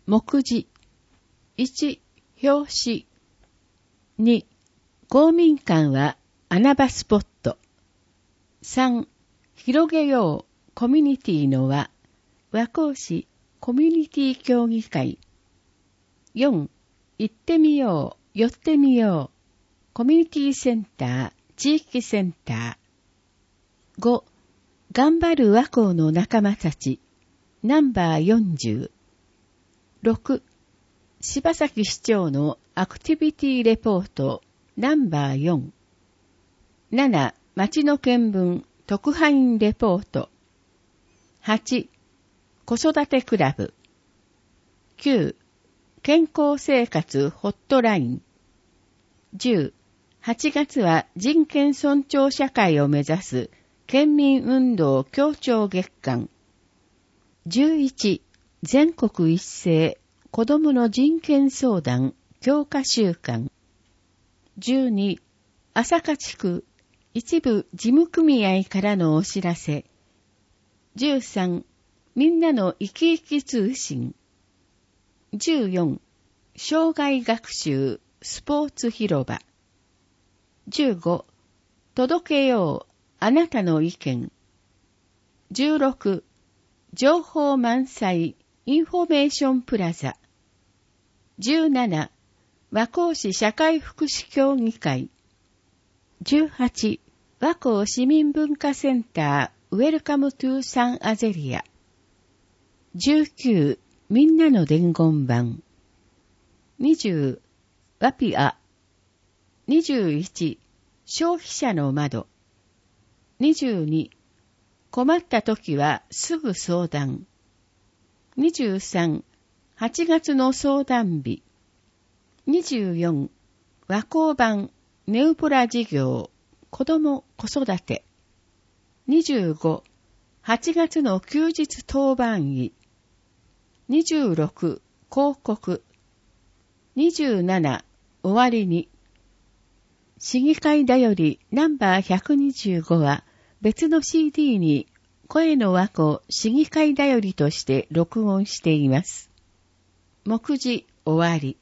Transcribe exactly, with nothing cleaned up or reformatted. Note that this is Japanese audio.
目次。いち、表紙。に、公民館は穴場スポット。さん、広げようコミュニティの輪。和光市コミュニティ協議会。よん、行ってみよう、寄ってみよう。コミュニティセンター、地域センター。ご、頑張る和光の仲間たち。ナンバーよんじゅう。ろく、柴崎市長のアクティビティレポート。ナンバーよん。なな、町の見聞特派員レポート。はち、子育てクラブ。きゅう、健康生活ホットライン。じゅう、はちがつは人権尊重社会を目指す県民運動協調月間。じゅういち、全国一斉子どもの人権相談強化週間。じゅうに、朝霞地区一部事務組合からのお知らせ。じゅうさん、みんなの生き生き通信。じゅうよん、障害学習スポーツ広場。じゅうご、届けようあなたの意見。じゅうろく、情報満載インフォメーションプラザ。じゅうなな、和光市社会福祉協議会。じゅうはち、和光市民文化センターウェルカムトゥーサンアゼリア。じゅうきゅう、みんなの伝言板。にじゅう、ワピア。にじゅういち、消費者の窓。にじゅうに、困った時はすぐ相談。にじゅうさん、はちがつの相談日。にじゅうよん、和光版ネウポラ事業子ども子育て。にじゅうご、はちがつの休日当番医。にじゅうろく、広告。にじゅうなな、終わりに。市議会だよりナンバーひゃくにじゅうごは別の シーディー に声の和光市議会だよりとして録音しています。目次終わり。